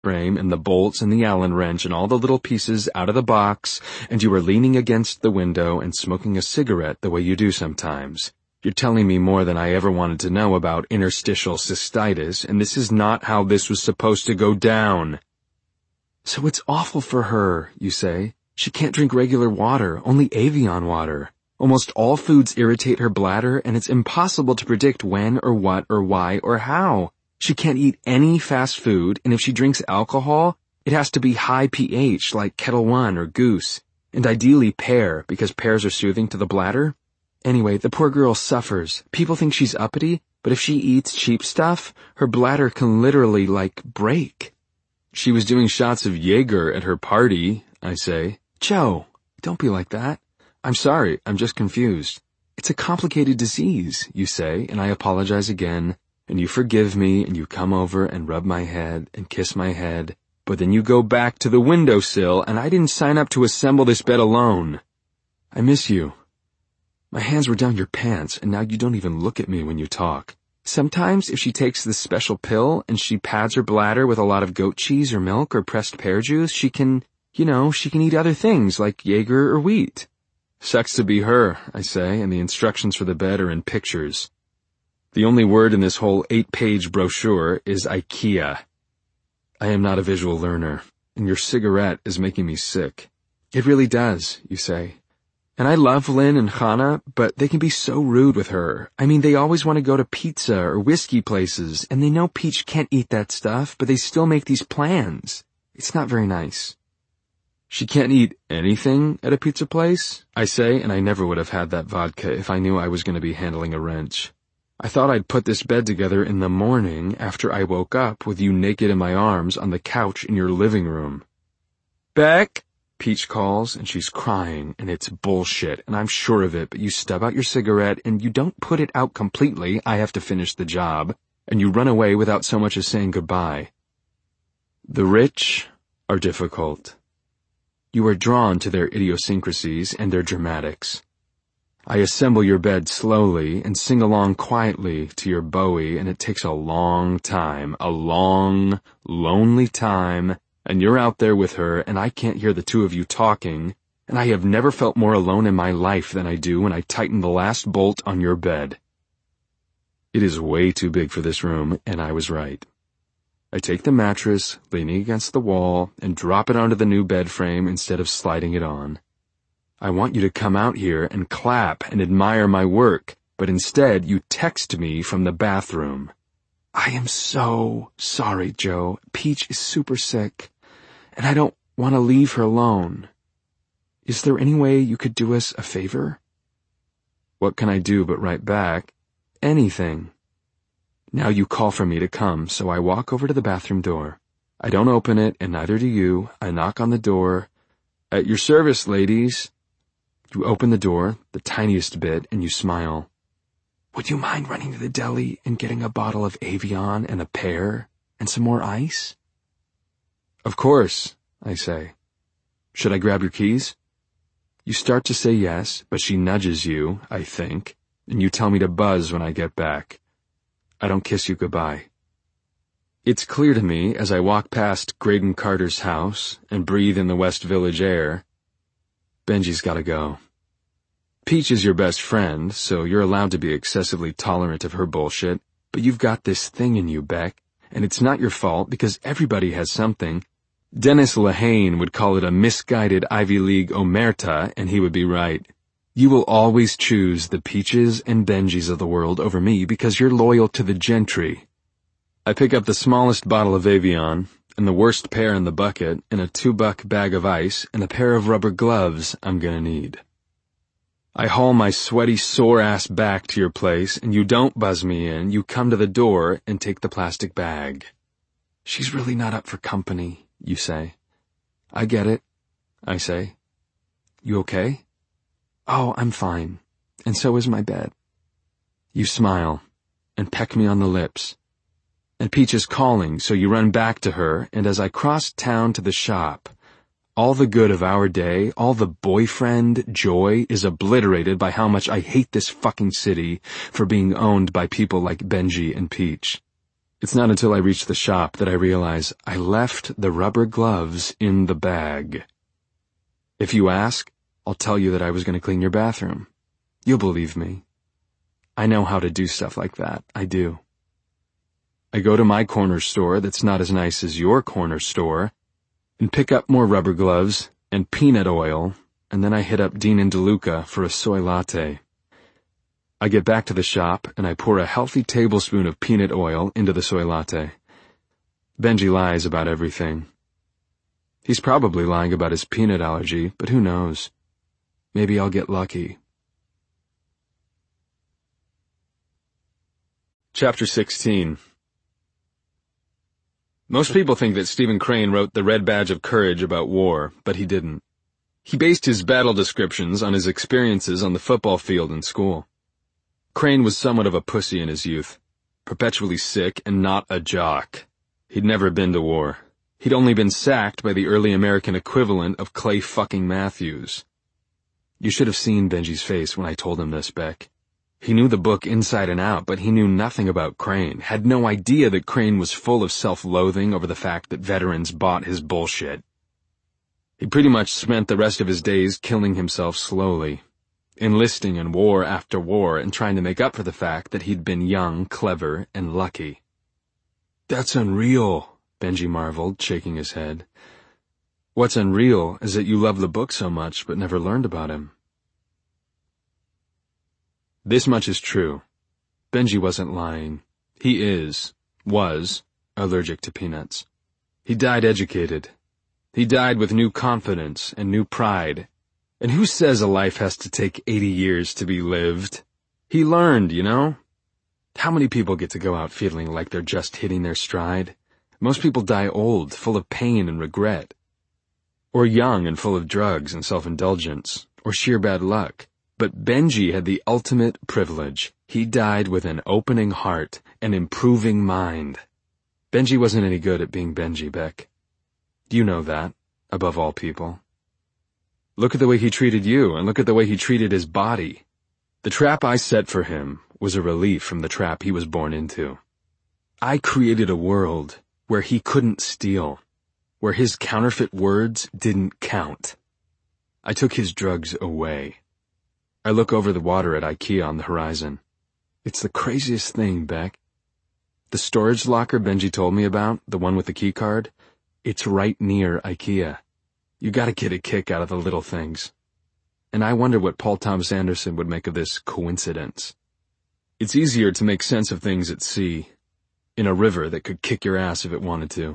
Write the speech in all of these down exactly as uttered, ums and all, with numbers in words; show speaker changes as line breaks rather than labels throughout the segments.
frame and the bolts and the Allen wrench and all the little pieces out of the box, and you were leaning against the window and smoking a cigarette the way you do sometimes. You're telling me more than I ever wanted to know about interstitial cystitis, and this is not how this was supposed to go down. So it's awful for her, you say. She can't drink regular water, only Evian water. Almost all foods irritate her bladder, and it's impossible to predict when or what or why or how. She can't eat any fast food, and if she drinks alcohol, it has to be high pH like Kettle One or Goose, and ideally pear, because pears are soothing to the bladder. Anyway, the poor girl suffers. People think she's uppity, but if she eats cheap stuff, her bladder can literally, like, break. She was doing shots of Jaeger at her party, I say. Joe, don't be like that. I'm sorry, I'm just confused. It's a complicated disease, you say, and I apologize again, and you forgive me, and you come over and rub my head and kiss my head, but then you go back to the windowsill, and I didn't sign up to assemble this bed alone. I miss you. My hands were down your pants, and now you don't even look at me when you talk. Sometimes, if she takes this special pill and she pads her bladder with a lot of goat cheese or milk or pressed pear juice, she can, you know, she can eat other things like Jaeger or wheat. Sucks to be her, I say, and the instructions for the bed are in pictures. The only word in this whole eight-page brochure is IKEA. I am not a visual learner, and your cigarette is making me sick. It really does, you say. And I love Lynn and Hannah, but they can be so rude with her. I mean, they always want to go to pizza or whiskey places, and they know Peach can't eat that stuff, but they still make these plans. It's not very nice. She can't eat anything at a pizza place, I say, and I never would have had that vodka if I knew I was going to be handling a wrench. I thought I'd put this bed together in the morning after I woke up with you naked in my arms on the couch in your living room. Beck! Peach calls, and she's crying, and it's bullshit, and I'm sure of it, but you stub out your cigarette, and you don't put it out completely, I have to finish the job, and you run away without so much as saying goodbye. The rich are difficult. You are drawn to their idiosyncrasies and their dramatics. I assemble your bed slowly and sing along quietly to your Bowie, and it takes a long time, a long, lonely time, and you're out there with her, and I can't hear the two of you talking, and I have never felt more alone in my life than I do when I tighten the last bolt on your bed. It is way too big for this room, and I was right. I take the mattress, leaning against the wall, and drop it onto the new bed frame instead of sliding it on. I want you to come out here and clap and admire my work, but instead you text me from the bathroom. I am so sorry, Joe. Peach is super sick, and I don't want to leave her alone. Is there any way you could do us a favor? What can I do but write back? Anything. Now you call for me to come, so I walk over to the bathroom door. I don't open it, and neither do you. I knock on the door. At your service, ladies. You open the door, the tiniest bit, and you smile. Would you mind running to the deli and getting a bottle of Evian and a pear and some more ice? Of course, I say. Should I grab your keys? You start to say yes, but she nudges you, I think, and you tell me to buzz when I get back. I don't kiss you goodbye. It's clear to me as I walk past Graydon Carter's house and breathe in the West Village air. Benji's gotta go. Peach is your best friend, so you're allowed to be excessively tolerant of her bullshit, but you've got this thing in you, Beck, and it's not your fault because everybody has something. Dennis Lehane would call it a misguided Ivy League omerta, and he would be right. You will always choose the Peaches and Benjis of the world over me because you're loyal to the gentry. I pick up the smallest bottle of Evian, and the worst pear in the bucket, and a two-buck bag of ice, and a pair of rubber gloves I'm gonna need. I haul my sweaty, sore-ass back to your place, and you don't buzz me in. You come to the door and take the plastic bag. She's really not up for company, you say. I get it, I say. You okay? Oh, I'm fine, and so is my bed. You smile and peck me on the lips. And Peach is calling, so you run back to her, and as I cross town to the shop, all the good of our day, all the boyfriend joy is obliterated by how much I hate this fucking city for being owned by people like Benji and Peach. It's not until I reach the shop that I realize I left the rubber gloves in the bag. If you ask, I'll tell you that I was going to clean your bathroom. You'll believe me. I know how to do stuff like that. I do. I go to my corner store that's not as nice as your corner store and pick up more rubber gloves and peanut oil, and then I hit up Dean and DeLuca for a soy latte. I get back to the shop and I pour a healthy tablespoon of peanut oil into the soy latte. Benji lies about everything. He's probably lying about his peanut allergy, but who knows? Maybe I'll get lucky. Chapter sixteen. Most people think that Stephen Crane wrote The Red Badge of Courage about war, but he didn't. He based his battle descriptions on his experiences on the football field in school. Crane was somewhat of a pussy in his youth, perpetually sick and not a jock. He'd never been to war. He'd only been sacked by the early American equivalent of Clay fucking Matthews. You should have seen Benji's face when I told him this, Beck. He knew the book inside and out, but he knew nothing about Crane, had no idea that Crane was full of self-loathing over the fact that veterans bought his bullshit. He pretty much spent the rest of his days killing himself slowly, enlisting in war after war and trying to make up for the fact that he'd been young, clever, and lucky. That's unreal, Benji marveled, shaking his head. What's unreal is that you love the book so much but never learned about him. This much is true. Benji wasn't lying. He is, was, allergic to peanuts. He died educated. He died with new confidence and new pride. And who says a life has to take eighty years to be lived? He learned, you know? How many people get to go out feeling like they're just hitting their stride? Most people die old, full of pain and regret. Or young and full of drugs and self-indulgence. Or sheer bad luck. But Benji had the ultimate privilege. He died with an opening heart, an improving mind. Benji wasn't any good at being Benji, Beck. You know that, above all people. Look at the way he treated you, and look at the way he treated his body. The trap I set for him was a relief from the trap he was born into. I created a world where he couldn't steal, where his counterfeit words didn't count. I took his drugs away. I look over the water at IKEA on the horizon. It's the craziest thing, Beck. The storage locker Benji told me about, the one with the key card, it's right near IKEA. You gotta get a kick out of the little things. And I wonder what Paul Thomas Anderson would make of this coincidence. It's easier to make sense of things at sea, in a river that could kick your ass if it wanted to.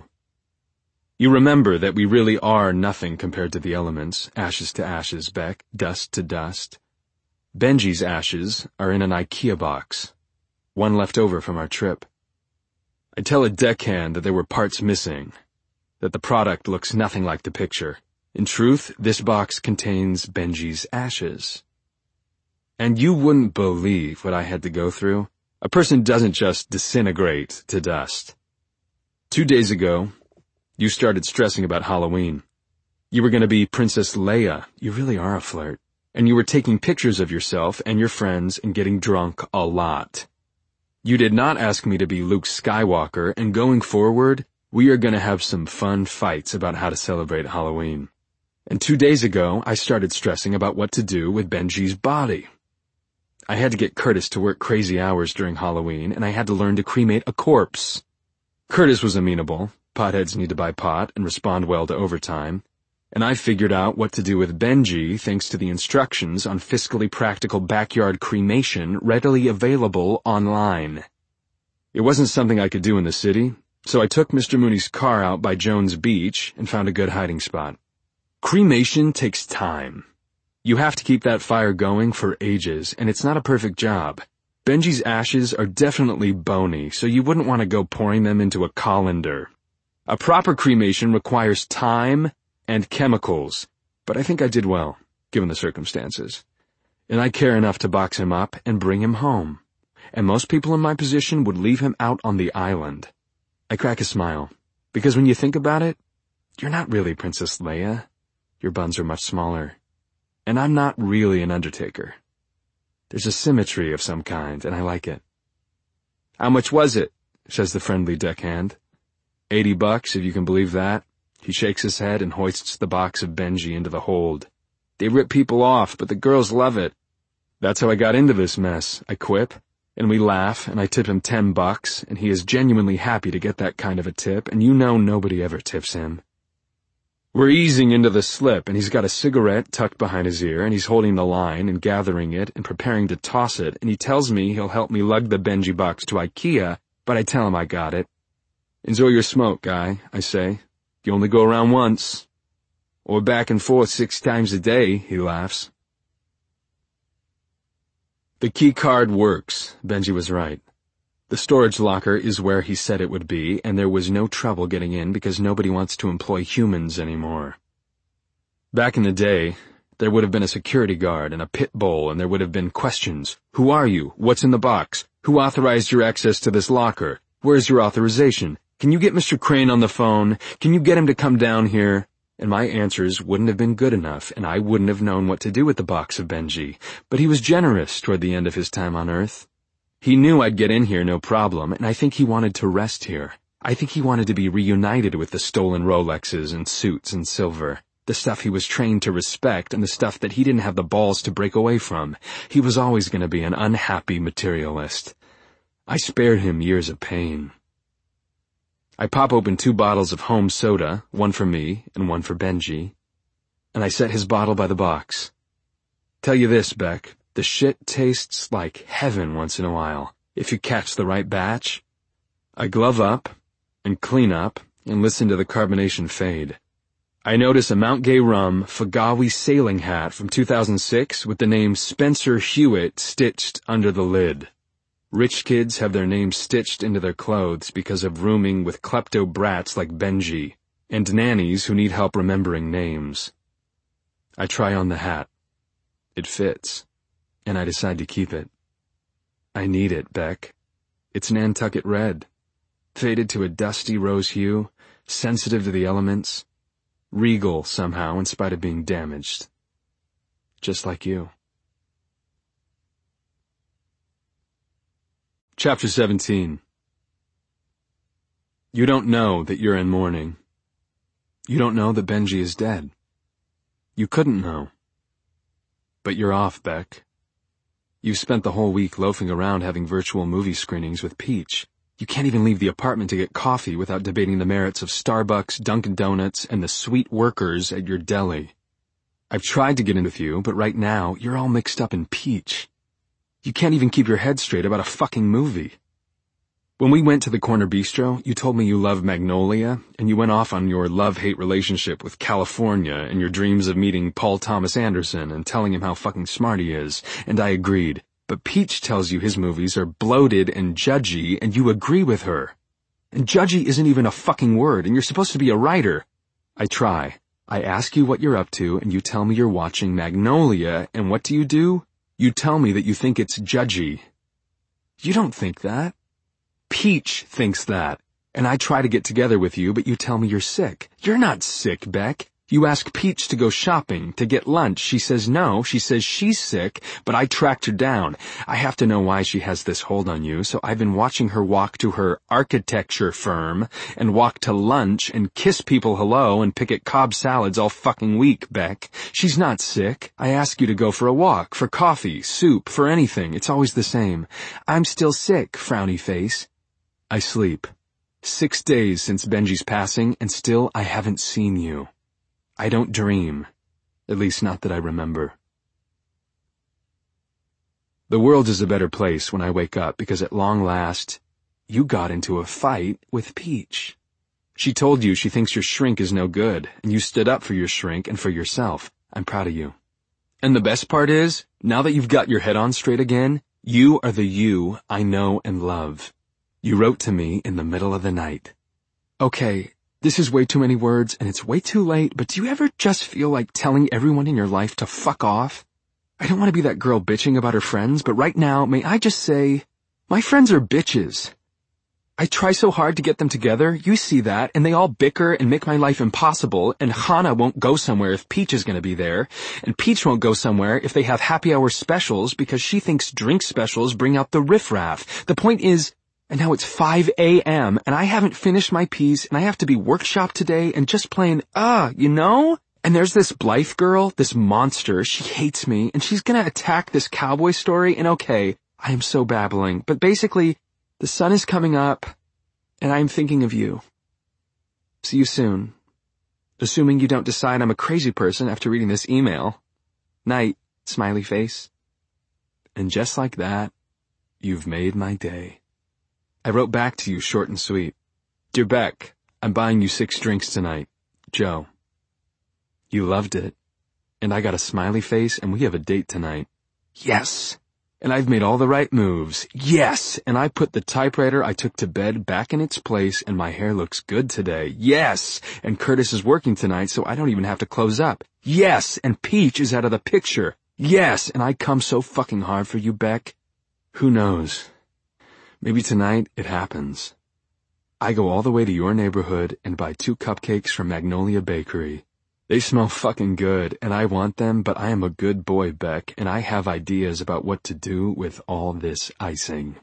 You remember that we really are nothing compared to the elements, ashes to ashes, Beck, dust to dust. Benji's ashes are in an IKEA box, one left over from our trip. I tell a deckhand that there were parts missing, that the product looks nothing like the picture. In truth, this box contains Benji's ashes. And you wouldn't believe what I had to go through. A person doesn't just disintegrate to dust. Two days ago, you started stressing about Halloween. You were going to be Princess Leia. You really are a flirt. And you were taking pictures of yourself and your friends and getting drunk a lot. You did not ask me to be Luke Skywalker, and going forward, we are going to have some fun fights about how to celebrate Halloween. And two days ago, I started stressing about what to do with Benji's body. I had to get Curtis to work crazy hours during Halloween, and I had to learn to cremate a corpse. Curtis was amenable. Potheads need to buy pot and respond well to overtime. And I figured out what to do with Benji thanks to the instructions on fiscally practical backyard cremation readily available online. It wasn't something I could do in the city, so I took Mister Mooney's car out by Jones Beach and found a good hiding spot. Cremation takes time. You have to keep that fire going for ages, and it's not a perfect job. Benji's ashes are definitely bony, so you wouldn't want to go pouring them into a colander. A proper cremation requires time and chemicals, but I think I did well, given the circumstances. And I care enough to box him up and bring him home. And most people in my position would leave him out on the island. I crack a smile, because when you think about it, you're not really Princess Leia. Your buns are much smaller. And I'm not really an undertaker. There's a symmetry of some kind, and I like it. How much was it? says the friendly deckhand. Eighty bucks, if you can believe that. He shakes his head and hoists the box of Benji into the hold. They rip people off, but the girls love it. That's how I got into this mess, I quip, and we laugh, and I tip him ten bucks, and he is genuinely happy to get that kind of a tip, and you know nobody ever tips him. We're easing into the slip, and he's got a cigarette tucked behind his ear, and he's holding the line and gathering it and preparing to toss it, and he tells me he'll help me lug the Benji box to IKEA, but I tell him I got it. Enjoy your smoke, guy, I say. You only go around once. Or back and forth six times a day, he laughs. The key card works, Benji was right. The storage locker is where he said it would be, and there was no trouble getting in because nobody wants to employ humans anymore. Back in the day, there would have been a security guard and a pit bull, and there would have been questions. Who are you? What's in the box? Who authorized your access to this locker? Where's your authorization? Can you get Mister Crane on the phone? Can you get him to come down here? And my answers wouldn't have been good enough, and I wouldn't have known what to do with the box of Benji. But he was generous toward the end of his time on Earth. He knew I'd get in here no problem, and I think he wanted to rest here. I think he wanted to be reunited with the stolen Rolexes and suits and silver, the stuff he was trained to respect and the stuff that he didn't have the balls to break away from. He was always going to be an unhappy materialist. I spared him years of pain. I pop open two bottles of home soda, one for me and one for Benji, and I set his bottle by the box. Tell you this, Beck, the shit tastes like heaven once in a while, if you catch the right batch. I glove up and clean up and listen to the carbonation fade. I notice a Mount Gay Rum Fagawi sailing hat from two thousand six with the name Spencer Hewitt stitched under the lid. Rich kids have their names stitched into their clothes because of rooming with klepto brats like Benji, and nannies who need help remembering names. I try on the hat. It fits, and I decide to keep it. I need it, Beck. It's Nantucket red, faded to a dusty rose hue, sensitive to the elements, regal somehow in spite of being damaged. Just like you. Chapter seventeen. You don't know that you're in mourning. You don't know that Benji is dead. You couldn't know. But you're off, Beck. You've spent the whole week loafing around having virtual movie screenings with Peach. You can't even leave the apartment to get coffee without debating the merits of Starbucks, Dunkin' Donuts, and the sweet workers at your deli. I've tried to get in with you, but right now, you're all mixed up in Peach. You can't even keep your head straight about a fucking movie. When we went to the Corner Bistro, you told me you love Magnolia, and you went off on your love-hate relationship with California and your dreams of meeting Paul Thomas Anderson and telling him how fucking smart he is, and I agreed. But Peach tells you his movies are bloated and judgy, and you agree with her. And judgy isn't even a fucking word, and you're supposed to be a writer. I try. I ask you what you're up to, and you tell me you're watching Magnolia, and what do you do? You tell me that you think it's judgy. You don't think that. Peach thinks that. And I try to get together with you, but you tell me you're sick. You're not sick, Beck. You ask Peach to go shopping, to get lunch. She says no. She says she's sick, but I tracked her down. I have to know why she has this hold on you, so I've been watching her walk to her architecture firm and walk to lunch and kiss people hello and pick at Cobb salads all fucking week, Beck. She's not sick. I ask you to go for a walk, for coffee, soup, for anything. It's always the same. I'm still sick, frowny face. I sleep. Six days since Benji's passing, and still I haven't seen you. I don't dream, at least not that I remember. The world is a better place when I wake up because at long last, you got into a fight with Peach. She told you she thinks your shrink is no good, and you stood up for your shrink and for yourself. I'm proud of you. And the best part is, now that you've got your head on straight again, you are the you I know and love. You wrote to me in the middle of the night. Okay. This is way too many words, and it's way too late, but do you ever just feel like telling everyone in your life to fuck off? I don't want to be that girl bitching about her friends, but right now, may I just say, my friends are bitches. I try so hard to get them together, you see that, and they all bicker and make my life impossible, and Hana won't go somewhere if Peach is going to be there, and Peach won't go somewhere if they have happy hour specials because she thinks drink specials bring out the riffraff. The point is, And now it's five a.m. and I haven't finished my piece and I have to be workshopped today and just plain, uh, you know? And there's this Blythe girl, this monster, she hates me and she's gonna attack this cowboy story and okay, I am so babbling, but basically, the sun is coming up and I'm thinking of you. See you soon. Assuming you don't decide I'm a crazy person after reading this email. Night, smiley face. And just like that, you've made my day. I wrote back to you short and sweet. Dear Beck, I'm buying you six drinks tonight. Joe. You loved it. And I got a smiley face and we have a date tonight. Yes. And I've made all the right moves. Yes. And I put the typewriter I took to bed back in its place and my hair looks good today. Yes. And Curtis is working tonight so I don't even have to close up. Yes. And Peach is out of the picture. Yes. And I come so fucking hard for you, Beck. Who knows? Maybe tonight it happens. I go all the way to your neighborhood and buy two cupcakes from Magnolia Bakery. They smell fucking good, and I want them, but I am a good boy, Beck, and I have ideas about what to do with all this icing.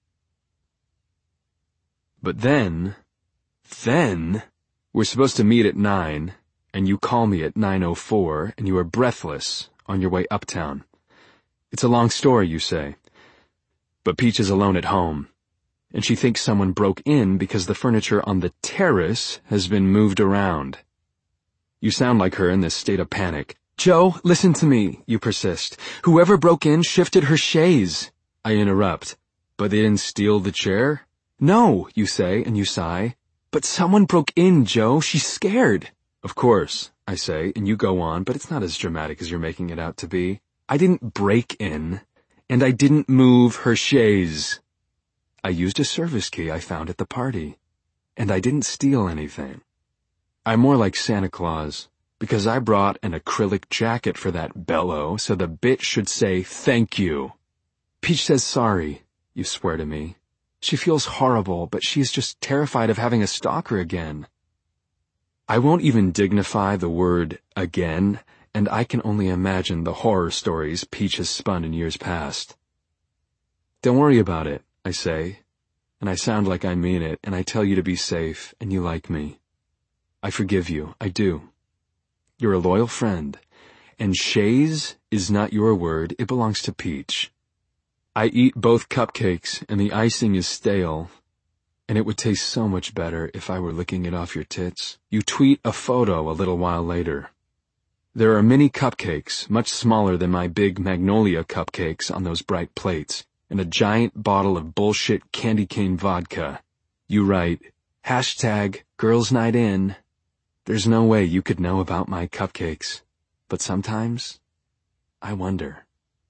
But then, then, we're supposed to meet at nine, and you call me at nine oh four, and you are breathless on your way uptown. It's a long story, you say. But Peach is alone at home, and she thinks someone broke in because the furniture on the terrace has been moved around. You sound like her in this state of panic. Joe, listen to me, you persist. Whoever broke in shifted her chaise. I interrupt. But they didn't steal the chair? No, you say, and you sigh. But someone broke in, Joe. She's scared. Of course, I say, and you go on, but it's not as dramatic as you're making it out to be. I didn't break in. And I didn't move her chaise. I used a service key I found at the party. And I didn't steal anything. I'm more like Santa Claus, because I brought an acrylic jacket for that bellow, so the bitch should say thank you. Peach says sorry, you swear to me. She feels horrible, but she's just terrified of having a stalker again. I won't even dignify the word again, and I can only imagine the horror stories Peach has spun in years past. Don't worry about it, I say, and I sound like I mean it, and I tell you to be safe, and you like me. I forgive you, I do. You're a loyal friend, and chaise is not your word, it belongs to Peach. I eat both cupcakes, and the icing is stale, and it would taste so much better if I were licking it off your tits. You tweet a photo a little while later. There are mini cupcakes, much smaller than my big Magnolia cupcakes on those bright plates, and a giant bottle of bullshit candy cane vodka. You write, hashtag girls night in. There's no way you could know about my cupcakes, but sometimes I wonder.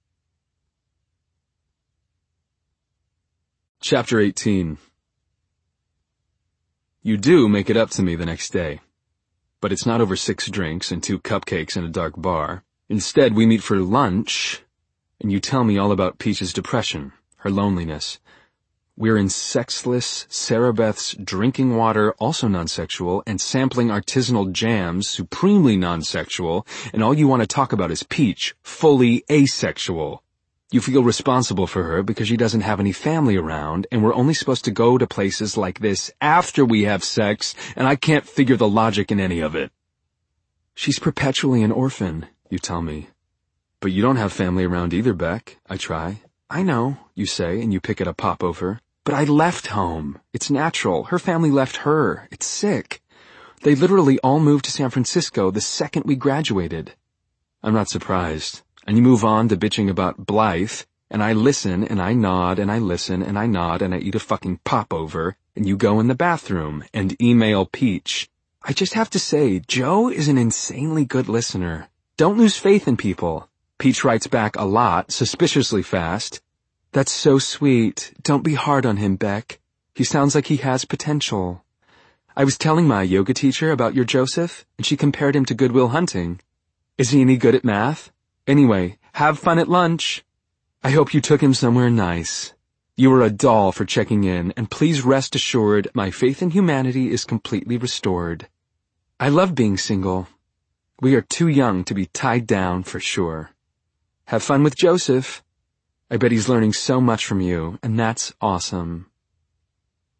Chapter eighteen. You do make it up to me the next day. But it's not over six drinks and two cupcakes in a dark bar. Instead, we meet for lunch, and you tell me all about Peach's depression, her loneliness. We're in sexless Sarah Beth's drinking water, also non-sexual, and sampling artisanal jams, supremely non-sexual, and all you want to talk about is Peach, fully asexual. You feel responsible for her because she doesn't have any family around, and we're only supposed to go to places like this after we have sex, and I can't figure the logic in any of it. She's perpetually an orphan, you tell me. But you don't have family around either, Beck, I try. I know, you say, and you pick at a popover. But I left home. It's natural. Her family left her. It's sick. They literally all moved to San Francisco the second we graduated. I'm not surprised. And you move on to bitching about Blythe, and I listen, and I nod, and I listen, and I nod, and I eat a fucking popover, and you go in the bathroom, and email Peach. I just have to say, Joe is an insanely good listener. Don't lose faith in people. Peach writes back a lot, suspiciously fast. That's so sweet. Don't be hard on him, Beck. He sounds like he has potential. I was telling my yoga teacher about your Joseph, and she compared him to Good Will Hunting. Is he any good at math? Anyway, have fun at lunch. I hope you took him somewhere nice. You are a doll for checking in, and please rest assured my faith in humanity is completely restored. I love being single. We are too young to be tied down for sure. Have fun with Joseph. I bet he's learning so much from you, and that's awesome.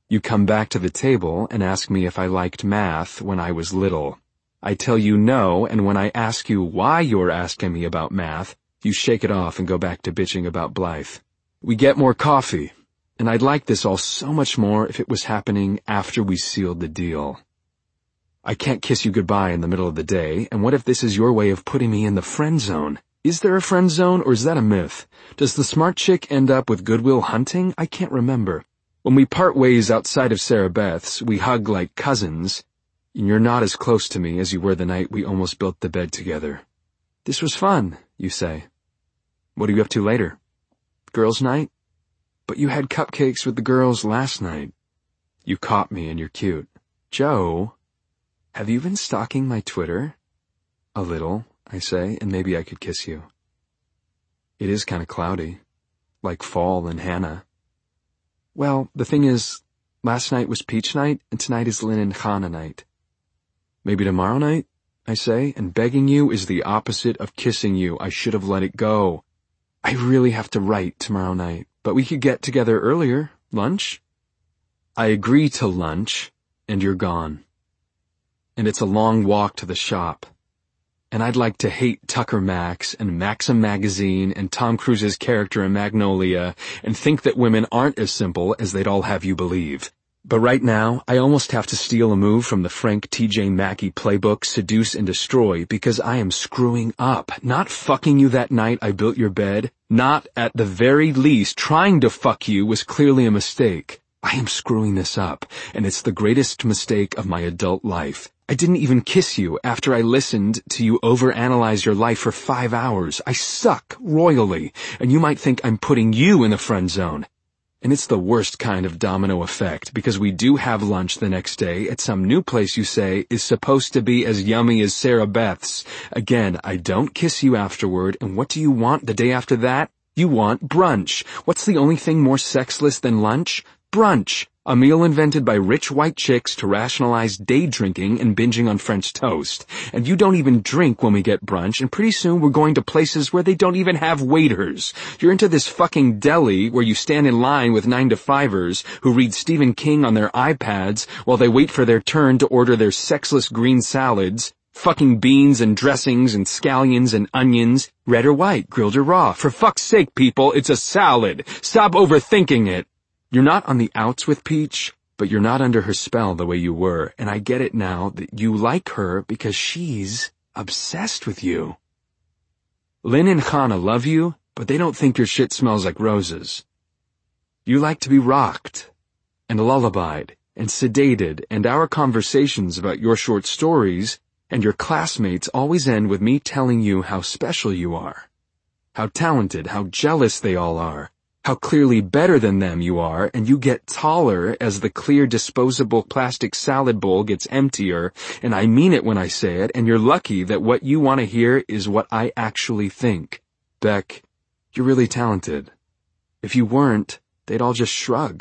You come back to the table and ask me if I liked math when I was little. I tell you no, and when I ask you why you're asking me about math, you shake it off and go back to bitching about Blythe. We get more coffee, and I'd like this all so much more if it was happening after we sealed the deal. I can't kiss you goodbye in the middle of the day, and what if this is your way of putting me in the friend zone? Is there a friend zone, or is that a myth? Does the smart chick end up with Good Will Hunting? I can't remember. When we part ways outside of Sarah Beth's, we hug like cousins, and you're not as close to me as you were the night we almost built the bed together. This was fun, you say. What are you up to later? Girls' night? But you had cupcakes with the girls last night. You caught me and you're cute. Joe, have you been stalking my Twitter? A little, I say, and maybe I could kiss you. It is kind of cloudy, like fall in Hannah. Well, the thing is, last night was peach night, and tonight is Lynn and Hannah night. Maybe tomorrow night, I say, and begging you is the opposite of kissing you. I should have let it go. I really have to write tomorrow night, but we could get together earlier. Lunch? I agree to lunch, and you're gone. And it's a long walk to the shop. And I'd like to hate Tucker Max and Maxim Magazine and Tom Cruise's character in Magnolia and think that women aren't as simple as they'd all have you believe. But right now, I almost have to steal a move from the Frank T J Mackey playbook, Seduce and Destroy, because I am screwing up. Not fucking you that night I built your bed, not at the very least trying to fuck you was clearly a mistake. I am screwing this up, and it's the greatest mistake of my adult life. I didn't even kiss you after I listened to you overanalyze your life for five hours. I suck royally, and you might think I'm putting you in the friend zone. And it's the worst kind of domino effect, because we do have lunch the next day at some new place you say is supposed to be as yummy as Sarah Beth's. Again, I don't kiss you afterward, and what do you want the day after that? You want brunch. What's the only thing more sexless than lunch? Brunch. A meal invented by rich white chicks to rationalize day drinking and binging on French toast. And you don't even drink when we get brunch, and pretty soon we're going to places where they don't even have waiters. You're into this fucking deli where you stand in line with nine-to-fivers who read Stephen King on their iPads while they wait for their turn to order their sexless green salads, fucking beans and dressings and scallions and onions, red or white, grilled or raw. For fuck's sake, people, it's a salad. Stop overthinking it. You're not on the outs with Peach, but you're not under her spell the way you were, and I get it now that you like her because she's obsessed with you. Lynn and Hannah love you, but they don't think your shit smells like roses. You like to be rocked, and lullabied, and sedated, and our conversations about your short stories and your classmates always end with me telling you how special you are, how talented, how jealous they all are, how clearly better than them you are, and you get taller as the clear disposable plastic salad bowl gets emptier, and I mean it when I say it, and you're lucky that what you want to hear is what I actually think. Beck, you're really talented. If you weren't, they'd all just shrug.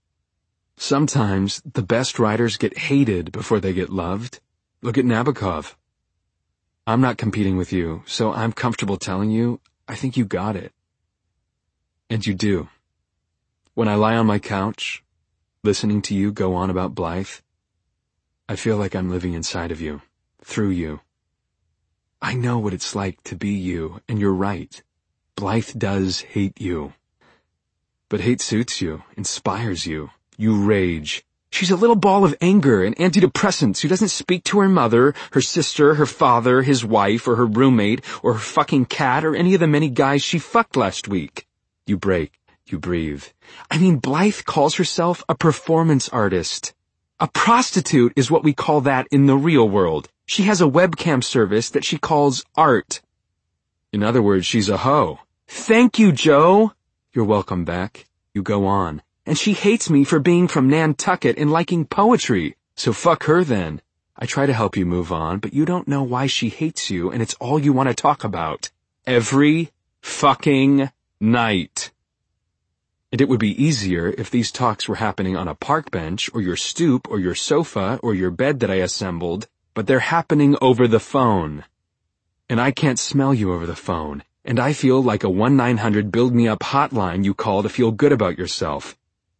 Sometimes the best writers get hated before they get loved. Look at Nabokov. I'm not competing with you, so I'm comfortable telling you, I think you got it. And you do. When I lie on my couch, listening to you go on about Blythe, I feel like I'm living inside of you, through you. I know what it's like to be you, and you're right. Blythe does hate you. But hate suits you, inspires you. You rage. She's a little ball of anger and antidepressants who doesn't speak to her mother, her sister, her father, his wife, or her roommate, or her fucking cat, or any of the many guys she fucked last week. You break. You breathe. I mean, Blythe calls herself a performance artist. A prostitute is what we call that in the real world. She has a webcam service that she calls art. In other words, she's a hoe. Thank you, Joe. You're welcome, Beck. You go on. And she hates me for being from Nantucket and liking poetry. So fuck her then. I try to help you move on, but you don't know why she hates you, and it's all you want to talk about. Every fucking night. And it would be easier if these talks were happening on a park bench, or your stoop, or your sofa, or your bed that I assembled, but they're happening over the phone. And I can't smell you over the phone, and I feel like a one nine hundred build-me-up hotline you call to feel good about yourself.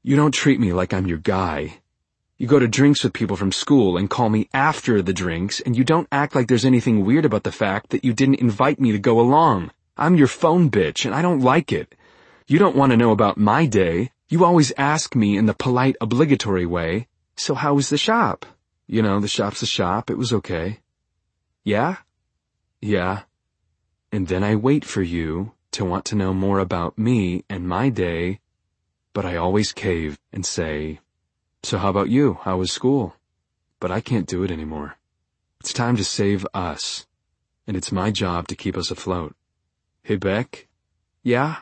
You don't treat me like I'm your guy. You go to drinks with people from school and call me after the drinks, and you don't act like there's anything weird about the fact that you didn't invite me to go along. I'm your phone bitch, and I don't like it. You don't want to know about my day. You always ask me in the polite, obligatory way, so how was the shop? You know, the shop's the shop. It was okay. Yeah? Yeah. And then I wait for you to want to know more about me and my day, but I always cave and say, so how about you? How was school? But I can't do it anymore. It's time to save us, and it's my job to keep us afloat. Hey, Beck? Yeah?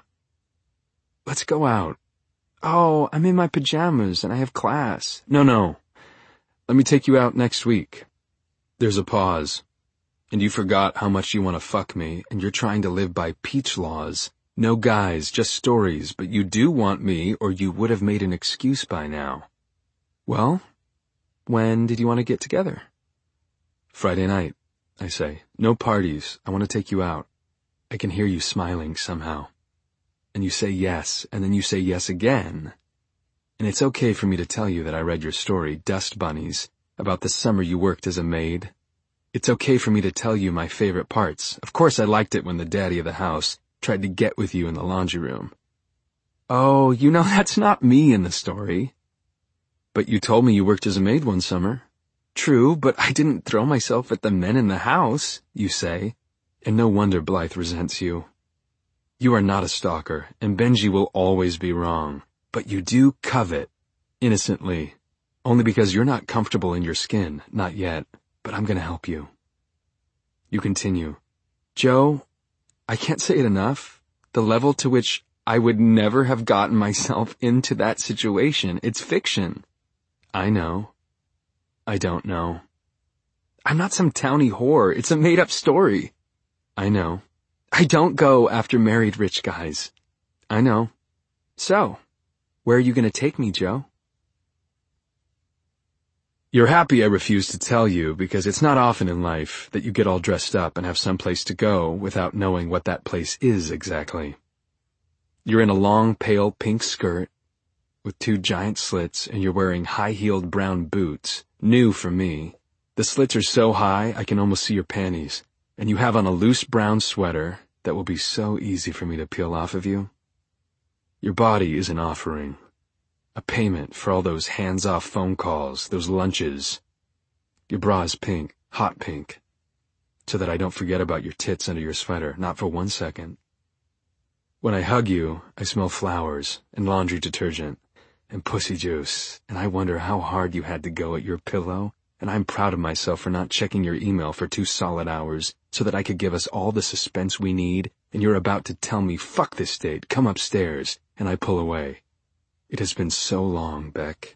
Let's go out. Oh, I'm in my pajamas and I have class. No, no. Let me take you out next week. There's a pause. And you forgot how much you want to fuck me, and you're trying to live by peach laws. No guys, just stories, but you do want me, or you would have made an excuse by now. Well, when did you want to get together? Friday night, I say. No parties. I want to take you out. I can hear you smiling somehow. And you say yes, and then you say yes again. And it's okay for me to tell you that I read your story, Dust Bunnies, about the summer you worked as a maid. It's okay for me to tell you my favorite parts. Of course I liked it when the daddy of the house tried to get with you in the laundry room. Oh, you know that's not me in the story. But you told me you worked as a maid one summer. True, but I didn't throw myself at the men in the house, you say. And no wonder Blythe resents you. You are not a stalker, and Benji will always be wrong. But you do covet, innocently, only because you're not comfortable in your skin, not yet, but I'm gonna help you. You continue. Joe, I can't say it enough. The level to which I would never have gotten myself into that situation, it's fiction. I know. I don't know. I'm not some towny whore. It's a made-up story. I know. I don't go after married rich guys. I know. So, where are you going to take me, Joe? You're happy I refuse to tell you because it's not often in life that you get all dressed up and have someplace to go without knowing what that place is exactly. You're in a long, pale pink skirt with two giant slits, and you're wearing high-heeled brown boots, new for me. The slits are so high I can almost see your panties, and you have on a loose brown sweater that will be so easy for me to peel off of you. Your body is an offering, a payment for all those hands-off phone calls, those lunches. Your bra is pink, hot pink, so that I don't forget about your tits under your sweater, not for one second. When I hug you, I smell flowers and laundry detergent and pussy juice, and I wonder how hard you had to go at your pillow, and I'm proud of myself for not checking your email for two solid hours so that I could give us all the suspense we need, and you're about to tell me, fuck this date, come upstairs, and I pull away. It has been so long, Beck.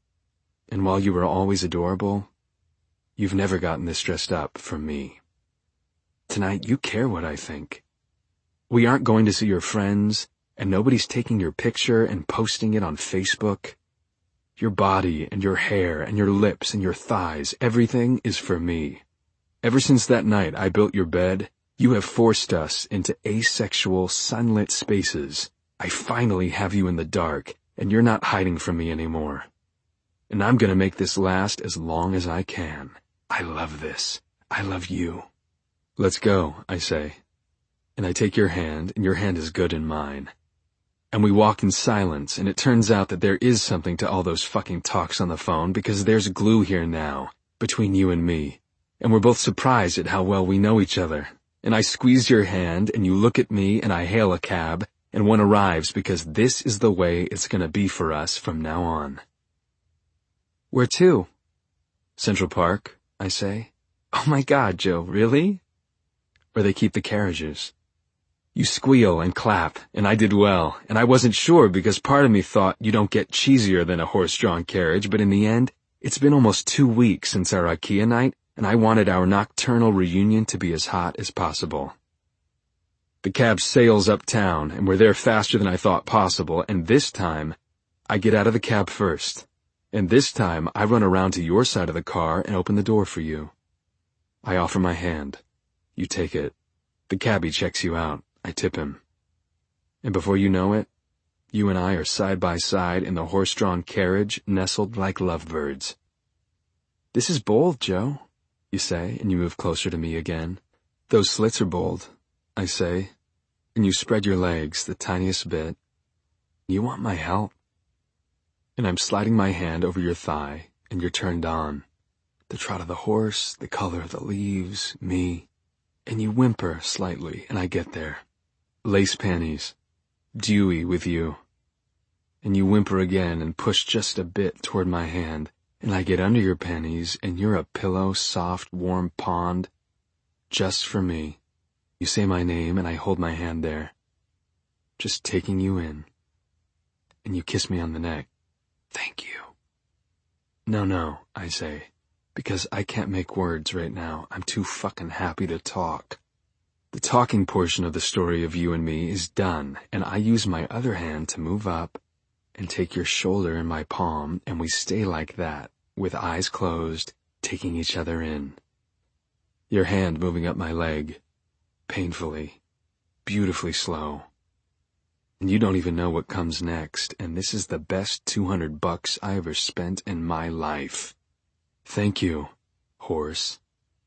And while you were always adorable, you've never gotten this dressed up for me. Tonight, you care what I think. We aren't going to see your friends, and nobody's taking your picture and posting it on Facebook. Your body and your hair and your lips and your thighs, everything is for me. Ever since that night I built your bed, you have forced us into asexual, sunlit spaces. I finally have you in the dark, and you're not hiding from me anymore. And I'm gonna make this last as long as I can. I love this. I love you. Let's go, I say. And I take your hand, and your hand is good in mine. And we walk in silence, and it turns out that there is something to all those fucking talks on the phone, because there's glue here now, between you and me. And we're both surprised at how well we know each other. And I squeeze your hand, and you look at me, and I hail a cab, and one arrives because this is the way it's gonna be for us from now on. Where to? Central Park, I say. Oh my God, Joe, really? Where they keep the carriages. You squeal and clap, and I did well, and I wasn't sure because part of me thought you don't get cheesier than a horse-drawn carriage, but in the end, it's been almost two weeks since our IKEA night, and I wanted our nocturnal reunion to be as hot as possible. The cab sails uptown, and we're there faster than I thought possible, and this time, I get out of the cab first. And this time, I run around to your side of the car and open the door for you. I offer my hand. You take it. The cabbie checks you out. I tip him. And before you know it, You and I are side by side in the horse-drawn carriage, nestled like lovebirds. "This is bold, Joe," you say, and you move closer to me again. "Those slits are bold," I say, and you spread your legs the tiniest bit. "You want my help." And I'm sliding my hand over your thigh, and you're turned on. The trot of the horse, the color of the leaves, me. And you whimper slightly, and I get there. Lace panties. Dewy with you. And you whimper again and push just a bit toward my hand, and I get under your panties, and you're a pillow, soft, warm pond. Just for me. You say my name, and I hold my hand there. Just taking you in. And you kiss me on the neck. Thank you. No, no, I say, because I can't make words right now. I'm too fucking happy to talk. The talking portion of the story of you and me is done, and I use my other hand to move up and take your shoulder in my palm, and we stay like that, with eyes closed, taking each other in. Your hand moving up my leg, painfully, beautifully slow. And you don't even know what comes next, and this is the best two hundred bucks I ever spent in my life. Thank you, horse.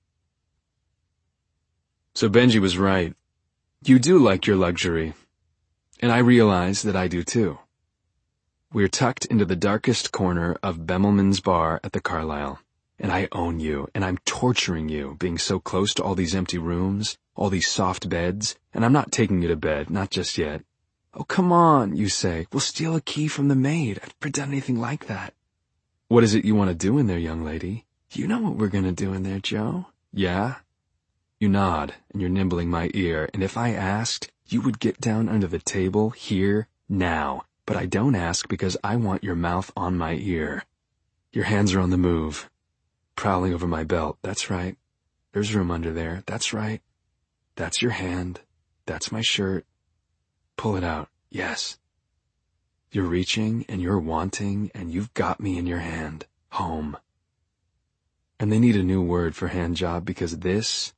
So Benji was right. You do like your luxury. And I realize that I do too. We're tucked into the darkest corner of Bemelman's bar at the Carlisle. And I own you, and I'm torturing you, being so close to all these empty rooms, all these soft beds, and I'm not taking you to bed, not just yet. Oh, come on, you say. We'll steal a key from the maid. I've never done anything like that. What is it you want to do in there, young lady? You know what we're going to do in there, Joe. Yeah? You nod, and you're nibbling my ear, and if I asked, you would get down under the table, here, now. But I don't ask because I want your mouth on my ear. Your hands are on the move, prowling over my belt. That's right. There's room under there. That's right. That's your hand. That's my shirt. Pull it out. Yes. You're reaching, and you're wanting, and you've got me in your hand. Home. And they need a new word for hand job because this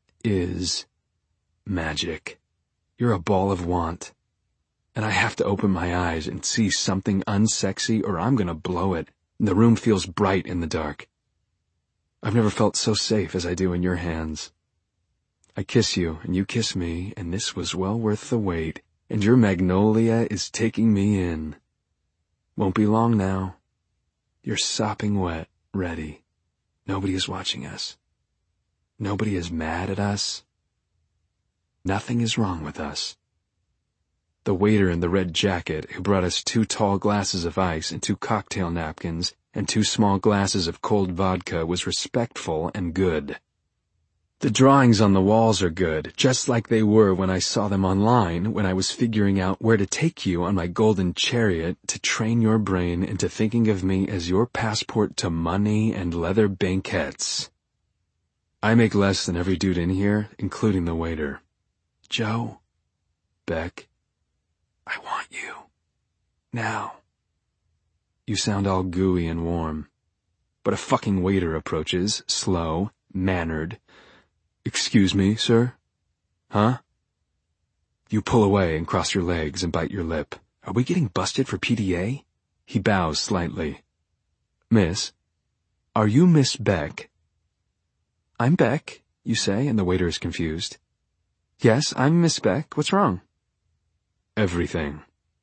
is magic. You're a ball of want. And I have to open my eyes and see something unsexy or I'm gonna blow it. And the room feels bright in the dark. I've never felt so safe as I do in your hands. I kiss you, and you kiss me, and this was well worth the wait. And your magnolia is taking me in. Won't be long now. You're sopping wet, ready. Nobody is watching us. Nobody is mad at us. Nothing is wrong with us. The waiter in the red jacket who brought us two tall glasses of ice and two cocktail napkins and two small glasses of cold vodka was respectful and good. The drawings on the walls are good, just like they were when I saw them online when I was figuring out where to take you on my golden chariot to train your brain into thinking of me as your passport to money and leather banquettes. I make less than every dude in here, including the waiter. Joe, Beck, I want you. Now. You sound all gooey and warm. But a fucking waiter approaches, slow, mannered. Excuse me, sir? Huh? You pull away and cross your legs and bite your lip. Are we getting busted for P D A? He bows slightly. Miss, are you Miss Beck? I'm Beck, you say, and the waiter is confused. Yes, I'm Miss Beck. What's wrong? Everything.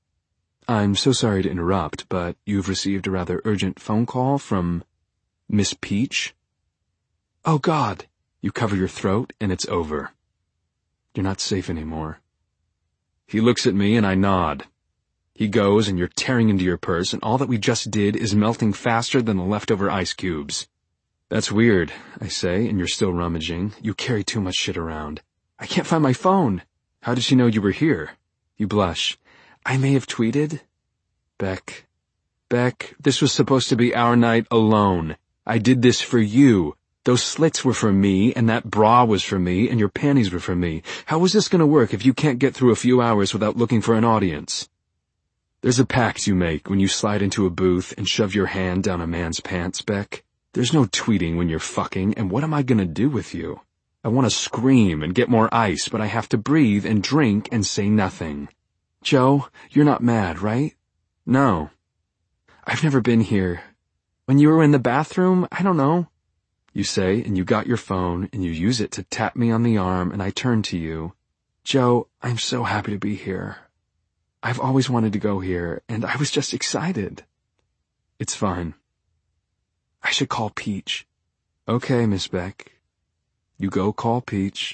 I'm so sorry to interrupt, but you've received a rather urgent phone call from Miss Peach? Oh, God. You cover your throat, and it's over. You're not safe anymore. He looks at me, and I nod. He goes, and you're tearing into your purse, and all that we just did is melting faster than the leftover ice cubes. That's weird, I say, and you're still rummaging. You carry too much shit around. I can't find my phone. How did she know you were here? You blush. I may have tweeted. Beck. Beck, this was supposed to be our night alone. I did this for you. Those slits were for me, and that bra was for me, and your panties were for me. How is this going to work if you can't get through a few hours without looking for an audience? There's a pact you make when you slide into a booth and shove your hand down a man's pants, Beck. There's no tweeting when you're fucking, and what am I going to do with you? I want to scream and get more ice, but I have to breathe and drink and say nothing. Joe, you're not mad, right? No. I've never been here. When you were in the bathroom, I don't know. You say, and you got your phone, and you use it to tap me on the arm, and I turn to you. Joe, I'm so happy to be here. I've always wanted to go here, and I was just excited. It's fine. I should call Peach. Okay, Miss Beck. You go call Peach.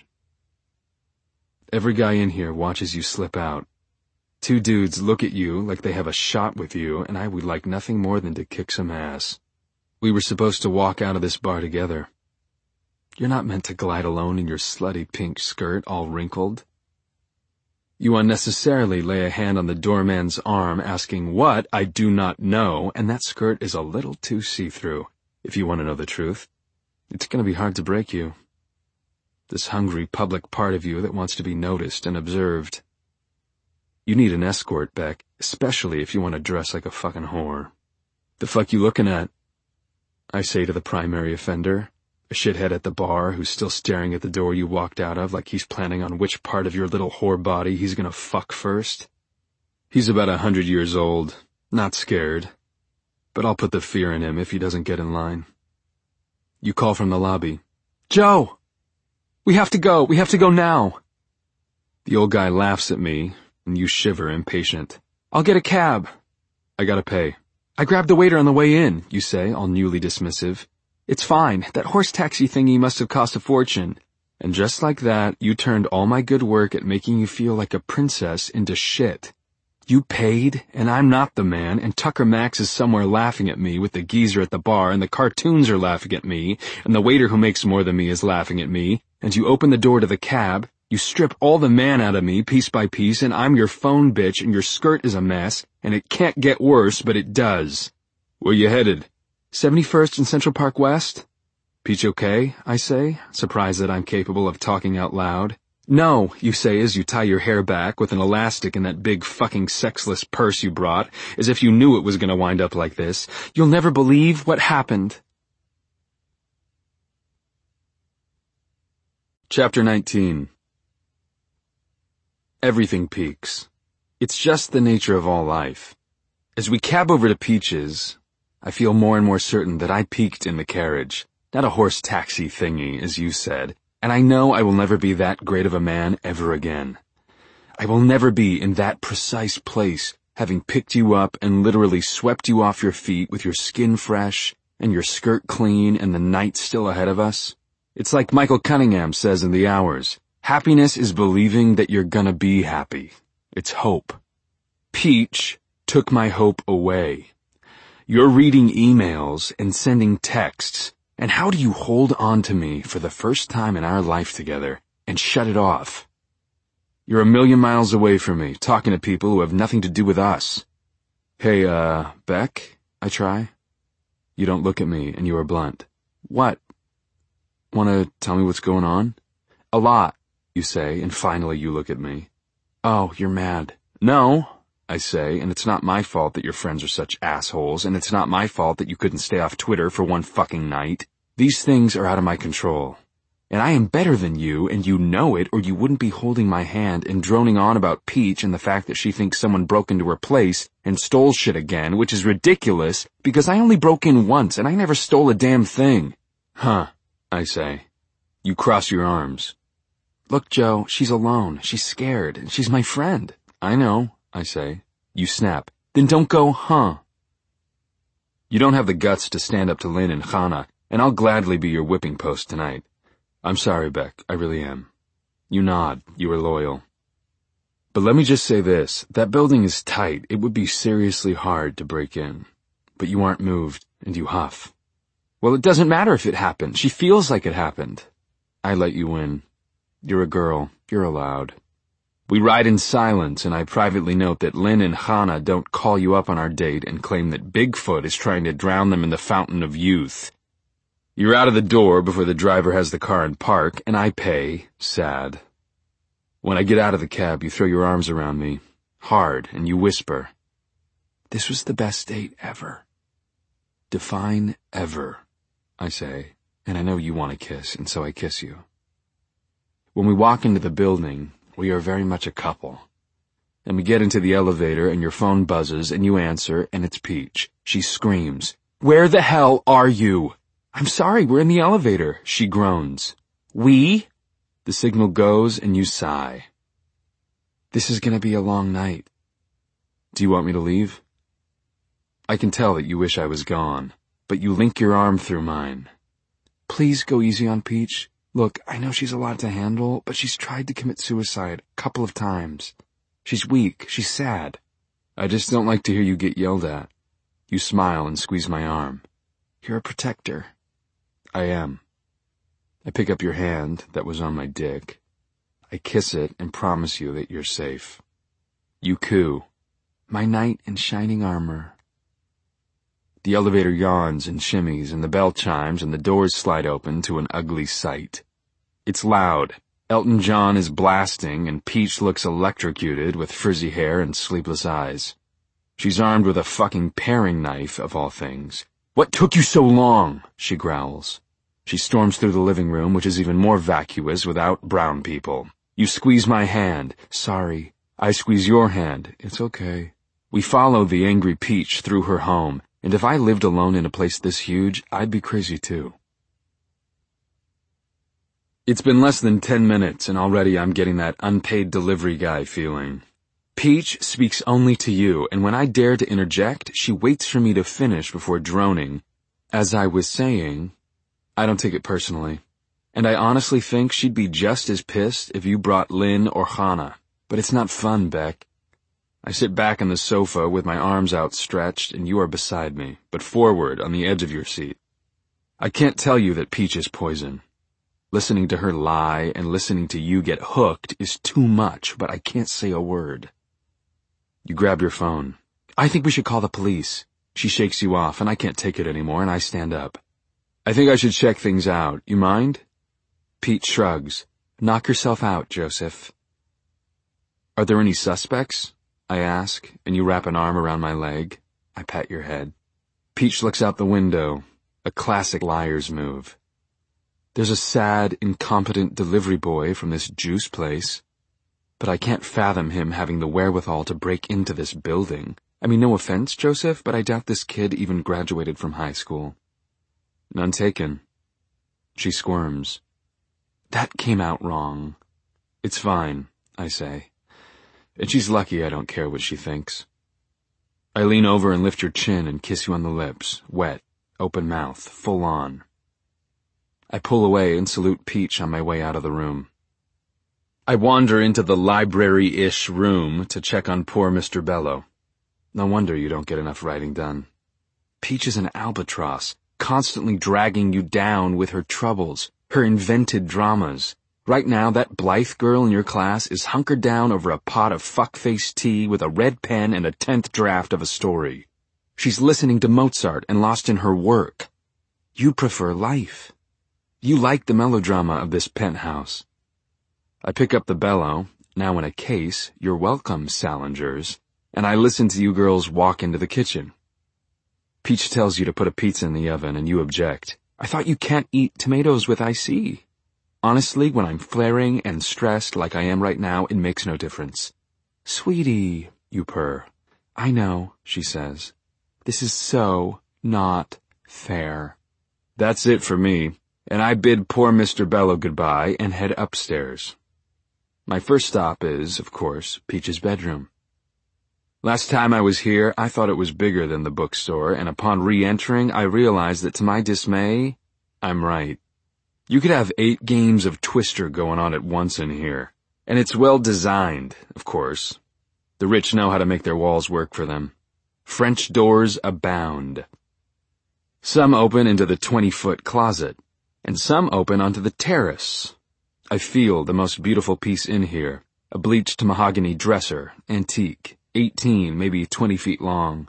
Every guy in here watches you slip out. Two dudes look at you like they have a shot with you, and I would like nothing more than to kick some ass. We were supposed to walk out of this bar together. You're not meant to glide alone in your slutty pink skirt all wrinkled. You unnecessarily lay a hand on the doorman's arm asking what I do not know, and that skirt is a little too see-through, if you want to know the truth. It's going to be hard to break you. This hungry public part of you that wants to be noticed and observed. You need an escort, Beck, especially if you want to dress like a fucking whore. The fuck you looking at? I say to the primary offender, a shithead at the bar who's still staring at the door you walked out of like he's planning on which part of your little whore body he's gonna fuck first. He's about a hundred years old, not scared, but I'll put the fear in him if he doesn't get in line. You call from the lobby. Joe! We have to go, we have to go now. The old guy laughs at me, and you shiver impatient. I'll get a cab. I gotta pay. I grabbed the waiter on the way in, you say, all newly dismissive. It's fine. That horse taxi thingy must have cost a fortune. And just like that, you turned all my good work at making you feel like a princess into shit. You paid, and I'm not the man, and Tucker Max is somewhere laughing at me with the geezer at the bar, and the cartoons are laughing at me, and the waiter who makes more than me is laughing at me, and you open the door to the cab, you strip all the man out of me piece by piece, and I'm your phone bitch, and your skirt is a mess, and it can't get worse, but it does. Where you headed? seventy-first and Central Park West? Peach okay, I say, surprised that I'm capable of talking out loud. No, you say as you tie your hair back with an elastic in that big fucking sexless purse you brought, as if you knew it was going to wind up like this. You'll never believe what happened. Chapter nineteen. Everything peaks. It's just the nature of all life. As we cab over to Peach's, I feel more and more certain that I peaked in the carriage, not a horse taxi thingy, as you said, and I know I will never be that great of a man ever again. I will never be in that precise place, having picked you up and literally swept you off your feet with your skin fresh and your skirt clean and the night still ahead of us. It's like Michael Cunningham says in The Hours, happiness is believing that you're gonna be happy. It's hope. Peach took my hope away. You're reading emails and sending texts, and how do you hold on to me for the first time in our life together and shut it off? You're a million miles away from me, talking to people who have nothing to do with us. Hey, uh, Beck, I try. You don't look at me, and you are blunt. What? Want to tell me what's going on? A lot, you say, and finally you look at me. Oh, you're mad. No, I say, and it's not my fault that your friends are such assholes, and it's not my fault that you couldn't stay off Twitter for one fucking night. These things are out of my control. And I am better than you, and you know it, or you wouldn't be holding my hand and droning on about Peach and the fact that she thinks someone broke into her place and stole shit again, which is ridiculous, because I only broke in once, and I never stole a damn thing. Huh, I say. You cross your arms. Look, Joe, she's alone. She's scared, and she's my friend. I know, I say. You snap. Then don't go, huh? You don't have the guts to stand up to Lynn and Hannah, and I'll gladly be your whipping post tonight. I'm sorry, Beck, I really am. You nod. You are loyal. But let me just say this. That building is tight. It would be seriously hard to break in. But you aren't moved, and you huff. Well, it doesn't matter if it happened. She feels like it happened. I let you win. You're a girl. You're allowed. We ride in silence, and I privately note that Lynn and Hannah don't call you up on our date and claim that Bigfoot is trying to drown them in the fountain of youth. You're out of the door before the driver has the car in park, and I pay, sad. When I get out of the cab, you throw your arms around me, hard, and you whisper, "This was the best date ever." Define ever, I say, and I know you want a kiss, and so I kiss you. When we walk into the building, we are very much a couple. And we get into the elevator and your phone buzzes and you answer and it's Peach. She screams, "Where the hell are you?" "I'm sorry, we're in the elevator," she groans. "We?" The signal goes and you sigh. "This is gonna be a long night." "Do you want me to leave?" I can tell that you wish I was gone, but you link your arm through mine. "Please go easy on Peach. Look, I know she's a lot to handle, but she's tried to commit suicide a couple of times. She's weak, she's sad. I just don't like to hear you get yelled at." You smile and squeeze my arm. "You're a protector." I am. I pick up your hand that was on my dick. I kiss it and promise you that you're safe. You coo, "My knight in shining armor." The elevator yawns and shimmies and the bell chimes and the doors slide open to an ugly sight. It's loud. Elton John is blasting and Peach looks electrocuted with frizzy hair and sleepless eyes. She's armed with a fucking paring knife, of all things. "What took you so long?" she growls. She storms through the living room, which is even more vacuous without brown people. You squeeze my hand. "Sorry." I squeeze your hand. "It's okay." We follow the angry Peach through her home, and if I lived alone in a place this huge, I'd be crazy too. It's been less than ten minutes, and already I'm getting that unpaid delivery guy feeling. Peach speaks only to you, and when I dare to interject, she waits for me to finish before droning. "As I was saying," I don't take it personally, and I honestly think she'd be just as pissed if you brought Lynn or Hannah, but it's not fun, Beck. I sit back on the sofa with my arms outstretched, and you are beside me, but forward on the edge of your seat. I can't tell you that Peach is poison. Listening to her lie and listening to you get hooked is too much, but I can't say a word. You grab your phone. "I think we should call the police." She shakes you off, and I can't take it anymore, and I stand up. "I think I should check things out. You mind?" Peach shrugs. "Knock yourself out, Joseph." "Are there any suspects?" I ask, and you wrap an arm around my leg. I pat your head. Peach looks out the window, a classic liar's move. "There's a sad, incompetent delivery boy from this juice place, but I can't fathom him having the wherewithal to break into this building. I mean, no offense, Joseph, but I doubt this kid even graduated from high school." "None taken." She squirms. "That came out wrong." "It's fine," I say. And she's lucky I don't care what she thinks. I lean over and lift your chin and kiss you on the lips, wet, open mouth, full on. I pull away and salute Peach on my way out of the room. I wander into the library-ish room to check on poor Mister Bello. No wonder you don't get enough writing done. Peach is an albatross, constantly dragging you down with her troubles, her invented dramas. Right now, that Blythe girl in your class is hunkered down over a pot of fuckface tea with a red pen and a tenth draft of a story. She's listening to Mozart and lost in her work. You prefer life. You like the melodrama of this penthouse. I pick up the bellow, now in a case, "You're welcome, Salingers," and I listen to you girls walk into the kitchen. Peach tells you to put a pizza in the oven, and you object. "I thought you can't eat tomatoes with I C." Honestly, when I'm flaring and stressed like I am right now, it makes no difference. "Sweetie," you purr. "I know," she says. "This is so not fair." That's it for me, and I bid poor Mister Bello goodbye and head upstairs. My first stop is, of course, Peach's bedroom. Last time I was here, I thought it was bigger than the bookstore, and upon re-entering, I realized that to my dismay, I'm right. You could have eight games of Twister going on at once in here. And it's well designed, of course. The rich know how to make their walls work for them. French doors abound. Some open into the twenty-foot closet, and some open onto the terrace. I feel the most beautiful piece in here, a bleached mahogany dresser, antique, eighteen, maybe twenty feet long.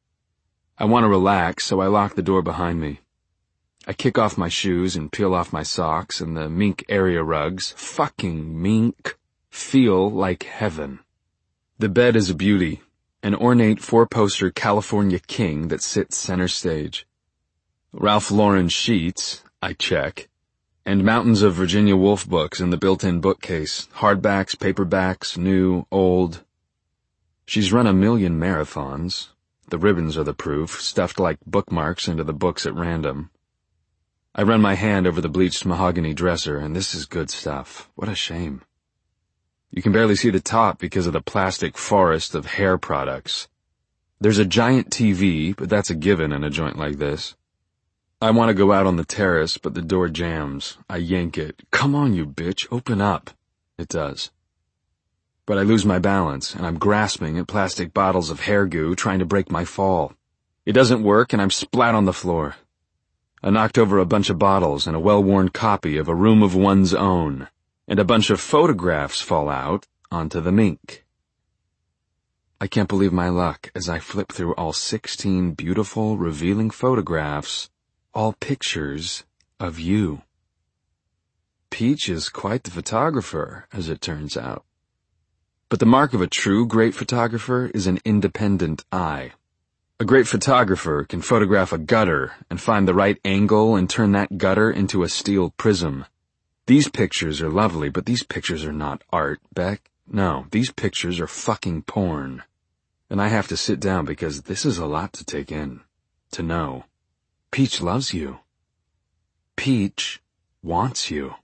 I want to relax, so I lock the door behind me. I kick off my shoes and peel off my socks, and the mink area rugs, fucking mink, feel like heaven. The bed is a beauty, an ornate four-poster California king that sits center stage. Ralph Lauren sheets, I check, and mountains of Virginia Woolf books in the built-in bookcase, hardbacks, paperbacks, new, old. She's run a million marathons. The ribbons are the proof, stuffed like bookmarks into the books at random. I run my hand over the bleached mahogany dresser, and this is good stuff. What a shame. You can barely see the top because of the plastic forest of hair products. There's a giant T V, but that's a given in a joint like this. I want to go out on the terrace, but the door jams. I yank it. Come on, you bitch, open up. It does. But I lose my balance, and I'm grasping at plastic bottles of hair goo, trying to break my fall. It doesn't work, and I'm splat on the floor. I knocked over a bunch of bottles and a well-worn copy of A Room of One's Own, and a bunch of photographs fall out onto the mink. I can't believe my luck as I flip through all sixteen beautiful, revealing photographs, all pictures of you. Peach is quite the photographer, as it turns out. But the mark of a true great photographer is an independent eye. A great photographer can photograph a gutter and find the right angle and turn that gutter into a steel prism. These pictures are lovely, but these pictures are not art, Beck. No, these pictures are fucking porn. And I have to sit down because this is a lot to take in, to know. Peach loves you. Peach wants you.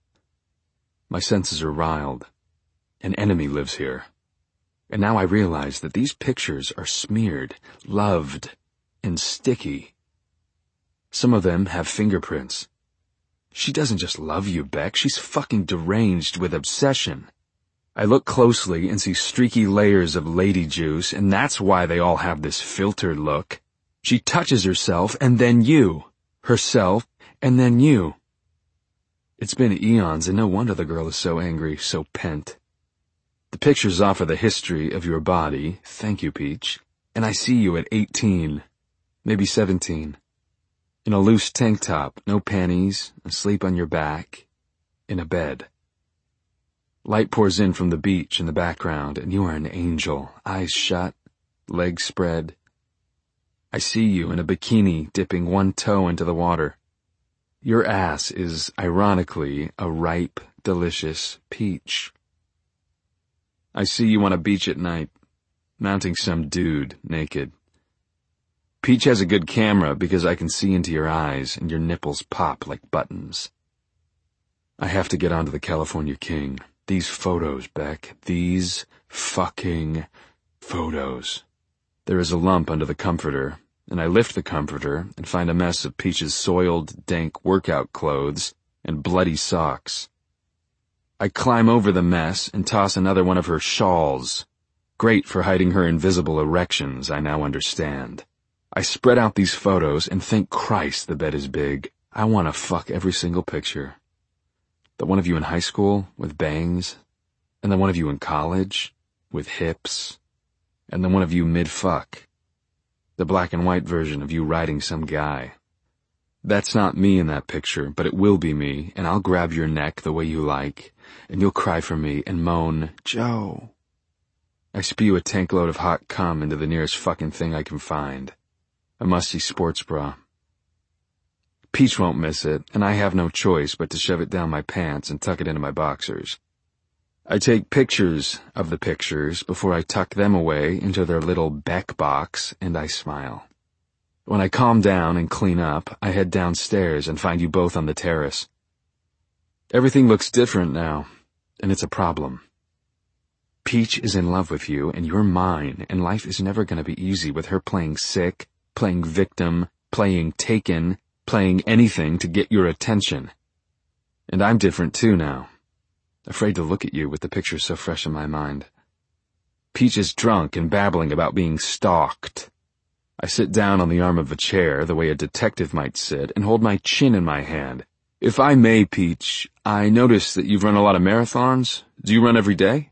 My senses are riled. An enemy lives here. And now I realize that these pictures are smeared, loved, and sticky. Some of them have fingerprints. She doesn't just love you, Beck. She's fucking deranged with obsession. I look closely and see streaky layers of lady juice, and that's why they all have this filtered look. She touches herself, and then you. Herself, and then you. It's been eons, and no wonder the girl is so angry, so pent. The pictures offer the history of your body, thank you, Peach, and I see you at eighteen, maybe seventeen, in a loose tank top, no panties, asleep on your back, in a bed. Light pours in from the beach in the background, and you are an angel, eyes shut, legs spread. I see you in a bikini dipping one toe into the water. Your ass is, ironically, a ripe, delicious peach. I see you on a beach at night, mounting some dude, naked. Peach has a good camera because I can see into your eyes and your nipples pop like buttons. I have to get onto the California King. These photos, Beck. These fucking photos. There is a lump under the comforter, and I lift the comforter and find a mess of Peach's soiled, dank workout clothes and bloody socks. I climb over the mess and toss another one of her shawls. Great for hiding her invisible erections, I now understand. I spread out these photos and thank Christ the bed is big. I want to fuck every single picture. The one of you in high school, with bangs, and the one of you in college, with hips, and the one of you mid-fuck. The black and white version of you riding some guy. That's not me in that picture, but it will be me, and I'll grab your neck the way you like, and you'll cry for me and moan, Joe. I spew a tank load of hot cum into the nearest fucking thing I can find. A musty sports bra. Peach won't miss it, and I have no choice but to shove it down my pants and tuck it into my boxers. I take pictures of the pictures before I tuck them away into their little Beck box, and I smile. When I calm down and clean up, I head downstairs and find you both on the terrace. Everything looks different now, and it's a problem. Peach is in love with you, and you're mine, and life is never going to be easy with her playing sick, playing victim, playing taken, playing anything to get your attention. And I'm different too now, afraid to look at you with the picture so fresh in my mind. Peach is drunk and babbling about being stalked. I sit down on the arm of a chair the way a detective might sit and hold my chin in my hand. If I may, Peach, I notice that you've run a lot of marathons. Do you run every day?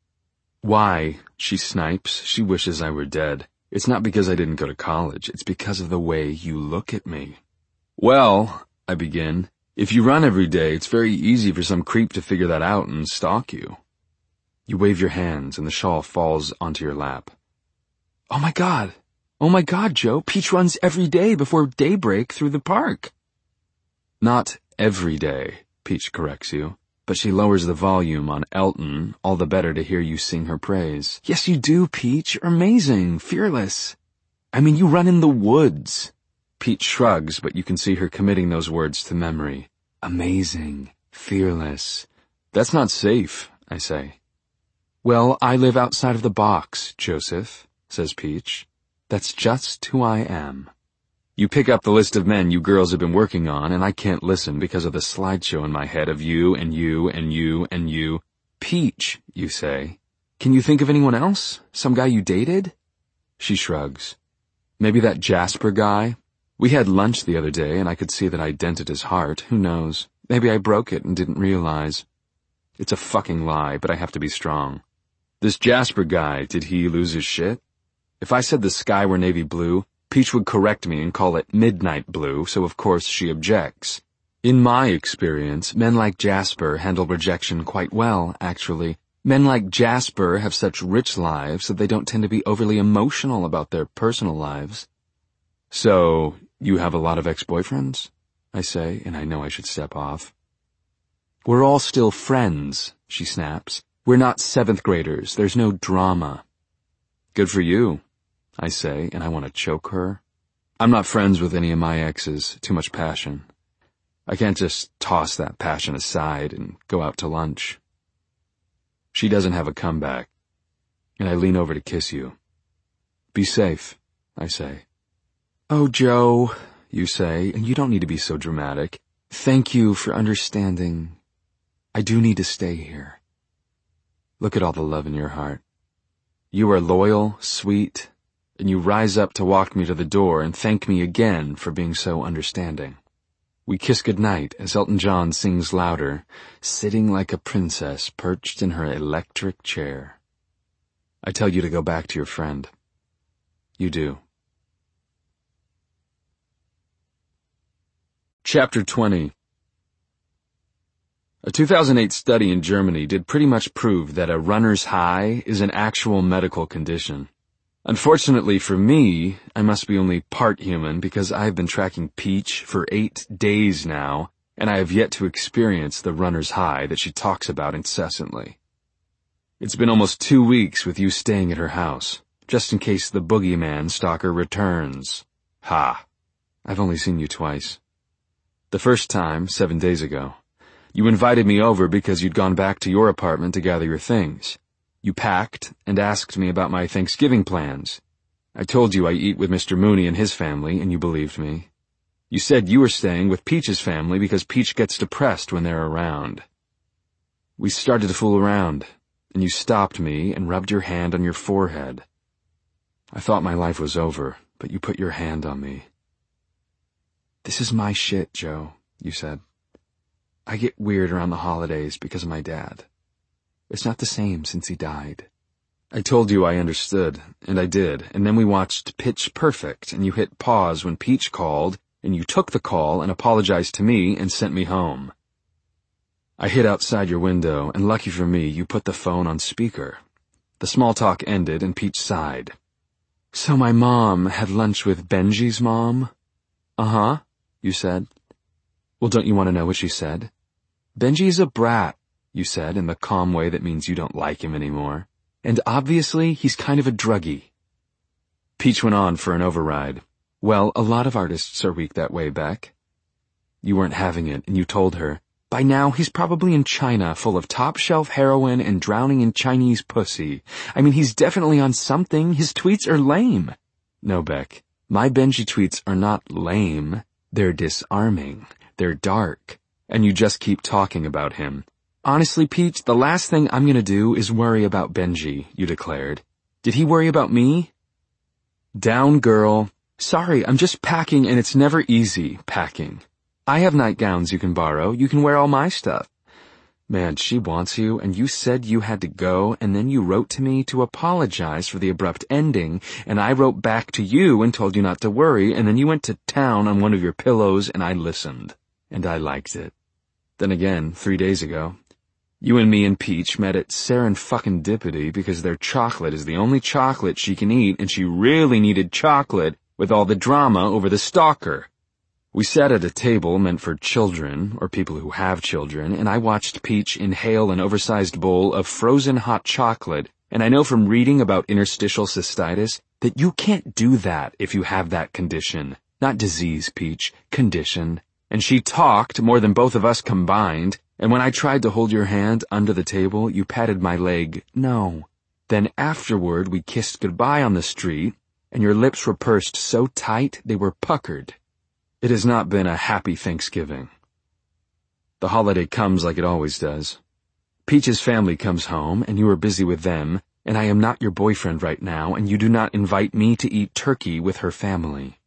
Why, she snipes, she wishes I were dead. It's not because I didn't go to college, it's because of the way you look at me. Well, I begin, if you run every day, it's very easy for some creep to figure that out and stalk you. You wave your hands and the shawl falls onto your lap. Oh my God! Oh my God, Joe, Peach runs every day before daybreak through the park. Not every day, Peach corrects you. but she lowers the volume on Elton, all the better to hear you sing her praise. Yes, you do, Peach. You're amazing, fearless. I mean, you run in the woods. Peach shrugs, but you can see her committing those words to memory. Amazing, fearless. That's not safe, I say. Well, I live outside of the box, Joseph, says Peach. That's just who I am. You pick up the list of men you girls have been working on, and I can't listen because of the slideshow in my head of you and you and you and you. Peach, you say. Can you think of anyone else? Some guy you dated? She shrugs. Maybe that Jasper guy? We had lunch the other day, and I could see that I dented his heart. Who knows? Maybe I broke it and didn't realize. It's a fucking lie, but I have to be strong. This Jasper guy, did he lose his shit? If I said the sky were navy blue, Peach would correct me and call it midnight blue, so of course she objects. In my experience, men like Jasper handle rejection quite well, actually. Men like Jasper have such rich lives that they don't tend to be overly emotional about their personal lives. So, you have a lot of ex-boyfriends? I say, and I know I should step off. We're all still friends, she snaps. We're not seventh graders. There's no drama. Good for you, I say, and I want to choke her. I'm not friends with any of my exes. Too much passion. I can't just toss that passion aside and go out to lunch. She doesn't have a comeback, and I lean over to kiss you. Be safe, I say. Oh, Joe, you say, and you don't need to be so dramatic. Thank you for understanding. I do need to stay here. Look at all the love in your heart. You are loyal, sweet, and you rise up to walk me to the door and thank me again for being so understanding. We kiss goodnight as Elton John sings louder, sitting like a princess perched in her electric chair. I tell you to go back to your friend. You do. Chapter twenty. A two thousand eight study in Germany did pretty much prove that a runner's high is an actual medical condition. Unfortunately for me, I must be only part human because I have been tracking Peach for eight days now, and I have yet to experience the runner's high that she talks about incessantly. It's been almost two weeks with you staying at her house, just in case the boogeyman stalker returns. Ha! I've only seen you twice. The first time, seven days ago. You invited me over because you'd gone back to your apartment to gather your things. You packed and asked me about my Thanksgiving plans. I told you I eat with Mister Mooney and his family, and you believed me. You said you were staying with Peach's family because Peach gets depressed when they're around. We started to fool around, and you stopped me and rubbed your hand on your forehead. I thought my life was over, but you put your hand on me. This is my shit, Joe, you said. I get weird around the holidays because of my dad. It's not the same since he died. I told you I understood, and I did, and then we watched Pitch Perfect, and you hit pause when Peach called, and you took the call and apologized to me and sent me home. I hid outside your window, and lucky for me, you put the phone on speaker. The small talk ended, and Peach sighed. So my mom had lunch with Benji's mom? Uh-huh, you said. Well, don't you want to know what she said? Benji's a brat, you said, in the calm way that means you don't like him anymore. And obviously, he's kind of a druggie. Peach went on for an override. Well, a lot of artists are weak that way, Beck. You weren't having it, and you told her, by now he's probably in China full of top-shelf heroin and drowning in Chinese pussy. I mean, he's definitely on something. His tweets are lame. No, Beck, my Benji tweets are not lame. They're disarming. They're dark. And you just keep talking about him. Honestly, Peach, the last thing I'm gonna do is worry about Benji, you declared. Did he worry about me? Down, girl. Sorry, I'm just packing and it's never easy, packing. I have nightgowns you can borrow. You can wear all my stuff. Man, she wants you, and you said you had to go, and then you wrote to me to apologize for the abrupt ending, and I wrote back to you and told you not to worry, and then you went to town on one of your pillows, and I listened. And I liked it. Then again, three days ago, you and me and Peach met at Serendipity because their chocolate is the only chocolate she can eat, and she really needed chocolate with all the drama over the stalker. We sat at a table meant for children, or people who have children, and I watched Peach inhale an oversized bowl of frozen hot chocolate, and I know from reading about interstitial cystitis that you can't do that if you have that condition. Not disease, Peach, condition. And she talked more than both of us combined, and when I tried to hold your hand under the table, you patted my leg, no. Then afterward we kissed goodbye on the street, and your lips were pursed so tight they were puckered. It has not been a happy Thanksgiving. The holiday comes like it always does. Peach's family comes home, and you are busy with them, and I am not your boyfriend right now, and you do not invite me to eat turkey with her family.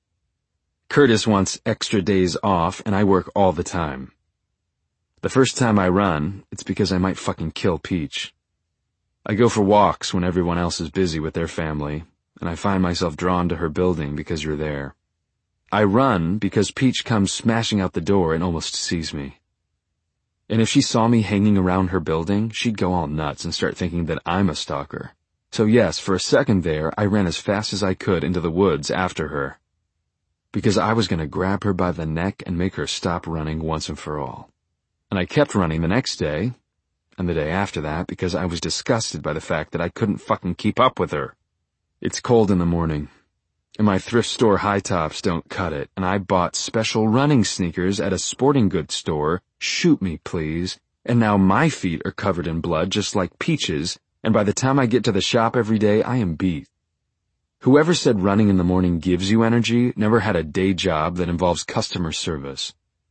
Curtis wants extra days off, and I work all the time. The first time I run, it's because I might fucking kill Peach. I go for walks when everyone else is busy with their family, and I find myself drawn to her building because you're there. I run because Peach comes smashing out the door and almost sees me. And if she saw me hanging around her building, she'd go all nuts and start thinking that I'm a stalker. So yes, for a second there, I ran as fast as I could into the woods after her. Because I was going to grab her by the neck and make her stop running once and for all. And I kept running the next day, and the day after that, because I was disgusted by the fact that I couldn't fucking keep up with her. It's cold in the morning, and my thrift store high tops don't cut it, and I bought special running sneakers at a sporting goods store, shoot me please, and now my feet are covered in blood just like Peach's, and by the time I get to the shop every day, I am beat. Whoever said running in the morning gives you energy never had a day job that involves customer service.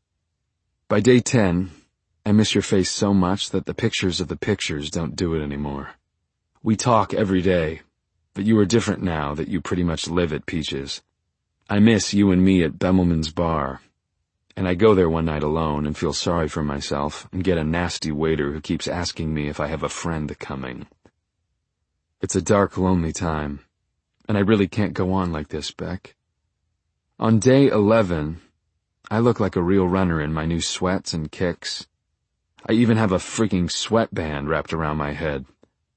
By day ten, I miss your face so much that the pictures of the pictures don't do it anymore. We talk every day, but you are different now that you pretty much live at Peach's. I miss you and me at Bemelman's bar, and I go there one night alone and feel sorry for myself and get a nasty waiter who keeps asking me if I have a friend coming. It's a dark, lonely time, and I really can't go on like this, Beck. On day eleven, I look like a real runner in my new sweats and kicks. I even have a freaking sweatband wrapped around my head.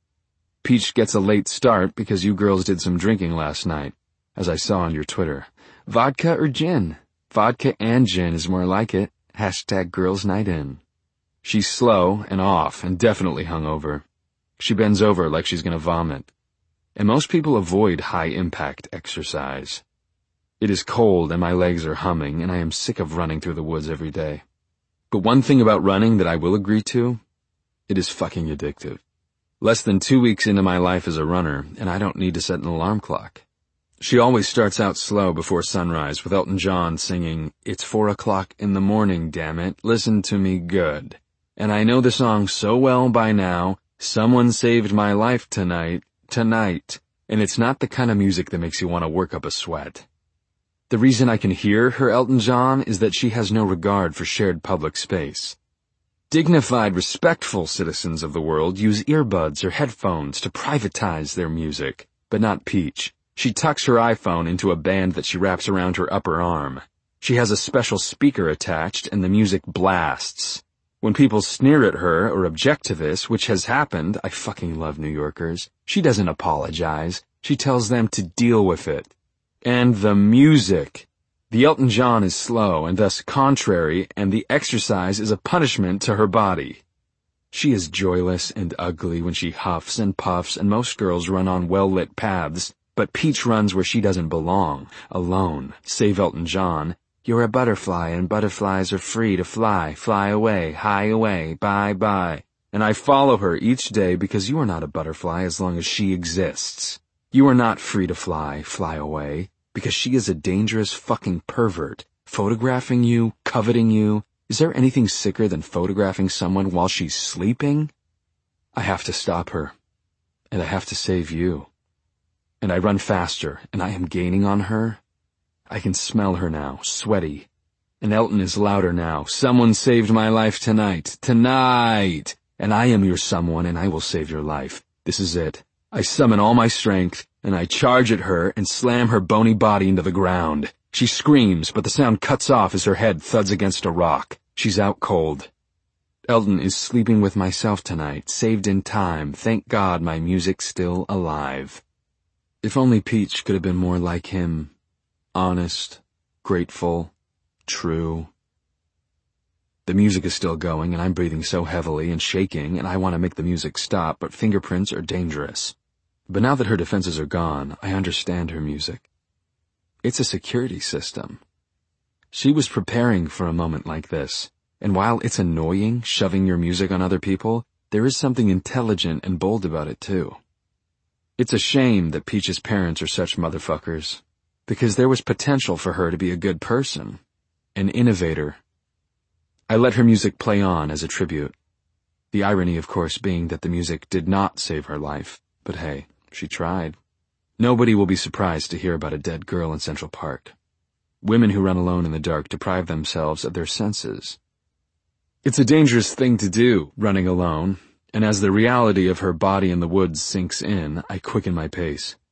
Peach gets a late start because you girls did some drinking last night, as I saw on your Twitter. Vodka or gin? Vodka and gin is more like it. Hashtag girls night in. She's slow and off and definitely hungover. She bends over like she's gonna vomit. And most people avoid high-impact exercise. It is cold and my legs are humming, and I am sick of running through the woods every day. But one thing about running that I will agree to, it is fucking addictive. Less than two weeks into my life as a runner, and I don't need to set an alarm clock. She always starts out slow before sunrise with Elton John singing, "It's four o'clock in the morning, damn it, listen to me good." And I know the song so well by now, "Someone saved my life tonight, tonight," and it's not the kind of music that makes you want to work up a sweat. The reason I can hear her Elton John is that she has no regard for shared public space. Dignified, respectful citizens of the world use earbuds or headphones to privatize their music, but not Peach. She tucks her iPhone into a band that she wraps around her upper arm. She has a special speaker attached and the music blasts. When people sneer at her or object to this, which has happened, I fucking love New Yorkers, she doesn't apologize. She tells them to deal with it. And the music. The Elton John is slow and thus contrary, and the exercise is a punishment to her body. She is joyless and ugly when she huffs and puffs, and most girls run on well-lit paths, but Peach runs where she doesn't belong, alone. Save Elton John. You're a butterfly, and butterflies are free to fly, fly away, high away, bye-bye. And I follow her each day because you are not a butterfly as long as she exists. You are not free to fly, fly away, because she is a dangerous fucking pervert, photographing you, coveting you. Is there anything sicker than photographing someone while she's sleeping? I have to stop her, and I have to save you. And I run faster, and I am gaining on her. I can smell her now, sweaty. And Elton is louder now. Someone saved my life tonight, tonight. And I am your someone, and I will save your life. This is it. I summon all my strength, and I charge at her and slam her bony body into the ground. She screams, but the sound cuts off as her head thuds against a rock. She's out cold. Elton is sleeping with myself tonight, saved in time. Thank God my music's still alive. If only Peach could have been more like him. Honest, grateful, true. The music is still going, and I'm breathing so heavily and shaking, and I want to make the music stop, but fingerprints are dangerous. But now that her defenses are gone, I understand her music. It's a security system. She was preparing for a moment like this, and while it's annoying shoving your music on other people, there is something intelligent and bold about it too. It's a shame that Peach's parents are such motherfuckers, because there was potential for her to be a good person, an innovator. I let her music play on as a tribute. The irony, of course, being that the music did not save her life, but hey, she tried. Nobody will be surprised to hear about a dead girl in Central Park. Women who run alone in the dark deprive themselves of their senses. It's a dangerous thing to do, running alone, and as the reality of her body in the woods sinks in, I quicken my pace.